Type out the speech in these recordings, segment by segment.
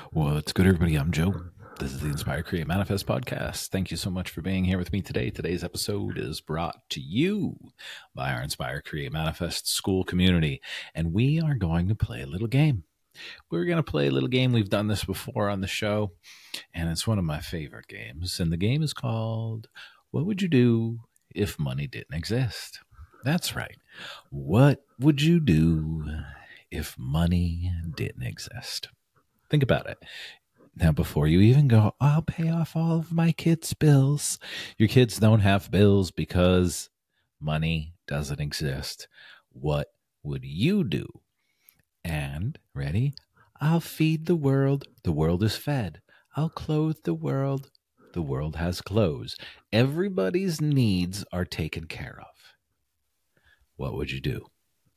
What's good, everybody? I'm Joe. This is the Inspire Create Manifest podcast. Thank you so much for being here with me today. Today's episode is brought to you by our Inspire Create Manifest school community, and we are going to play a little game. We're going to play a little game. We've done this before on the show, and it's one of my favorite games. And the game is called What Would You Do If Money Didn't Exist? That's right. What would you do if money didn't exist? Think about it. Now, before you even go, I'll pay off all of my kids' bills. Your kids don't have bills because money doesn't exist. What would you do? And, ready? I'll feed the world. The world is fed. I'll clothe the world. The world has clothes. Everybody's needs are taken care of. What would you do?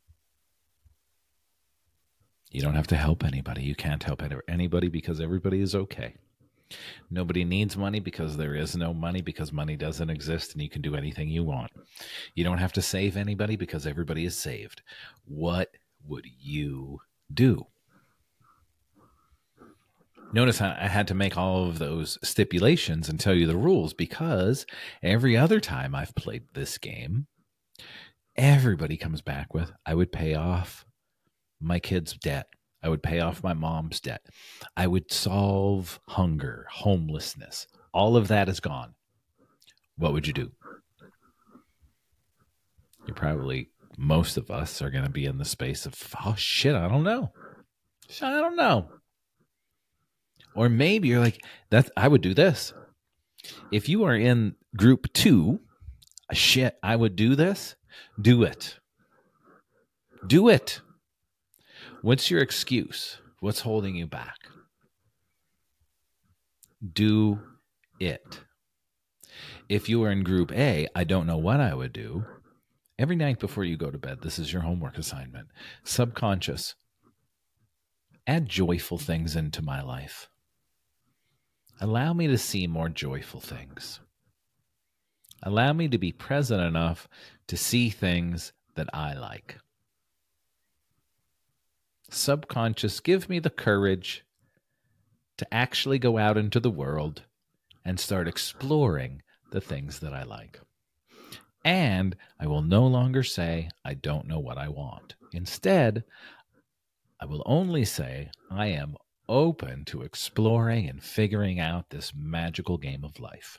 You don't have to help anybody. You can't help anybody because everybody is okay. Nobody needs money because there is no money, because money doesn't exist and you can do anything you want. You don't have to save anybody because everybody is saved. What would you do? Notice I had to make all of those stipulations and tell you the rules because every other time I've played this game, everybody comes back with, I would pay off my kids' debt. I would pay off my mom's debt. I would solve hunger, homelessness. All of that is gone. What would you do? You're probably, most of us are going to be in the space of, oh shit, I don't know. Or maybe you're like, I would do this. If you are in group 2, shit, I would do this. Do it. Do it. What's your excuse? What's holding you back? Do it. If you are in group A, I don't know what I would do. Every night before you go to bed, this is your homework assignment. Subconscious. Add joyful things into my life. Allow me to see more joyful things. Allow me to be present enough to see things that I like. Subconscious, give me the courage to actually go out into the world and start exploring the things that I like. And I will no longer say, I don't know what I want. Instead, I will only say, I am open to exploring and figuring out this magical game of life.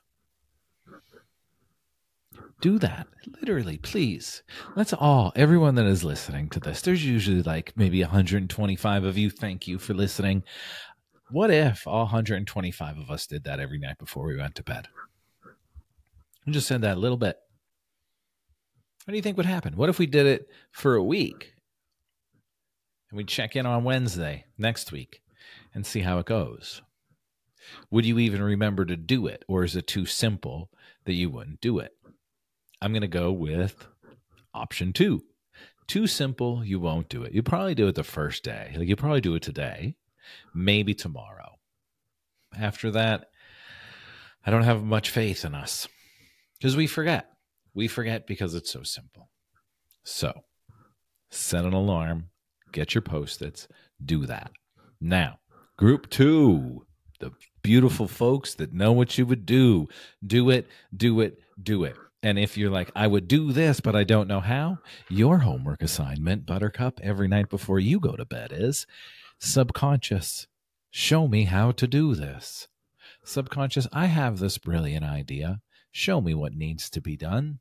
Do that. Literally, please. Let's all, everyone that is listening to this, there's usually like maybe 125 of you. Thank you for listening. What if all 125 of us did that every night before we went to bed? I just said that a little bit. What do you think would happen? What if we did it for a week? And we check in on Wednesday next week and see how it goes. Would you even remember to do it? Or is it too simple that you wouldn't do it? I'm going to go with option 2. Too simple, you won't do it. You probably do it the first day. Like you probably do it today, maybe tomorrow. After that, I don't have much faith in us because we forget. We forget because it's so simple. So set an alarm, get your Post-its, do that. Now, group 2, the beautiful folks that know what you would do. Do it, do it, do it. And if you're like, I would do this, but I don't know how, your homework assignment, Buttercup, every night before you go to bed is subconscious. Show me how to do this. Subconscious, I have this brilliant idea. Show me what needs to be done.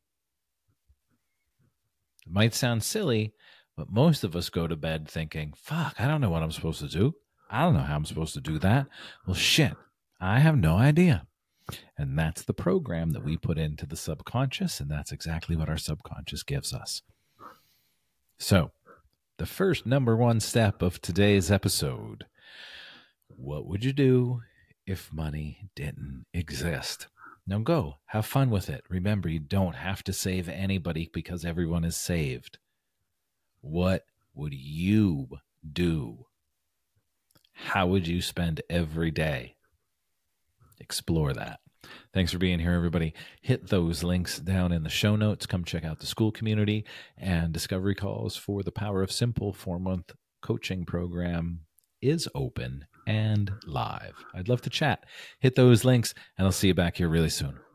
It might sound silly, but most of us go to bed thinking, fuck, I don't know what I'm supposed to do. I don't know how I'm supposed to do that. Well, shit, I have no idea. And that's the program that we put into the subconscious, and that's exactly what our subconscious gives us. So, the first number 1 step of today's episode, what would you do if money didn't exist? Now go, have fun with it. Remember, you don't have to save anybody because everyone is saved. What would you do? How would you spend every day? Explore that. Thanks for being here, everybody. Hit those links down in the show notes. Come check out the school community and discovery calls for the Power of Simple 4-month coaching program is open and live. I'd love to chat. Hit those links, and I'll see you back here really soon.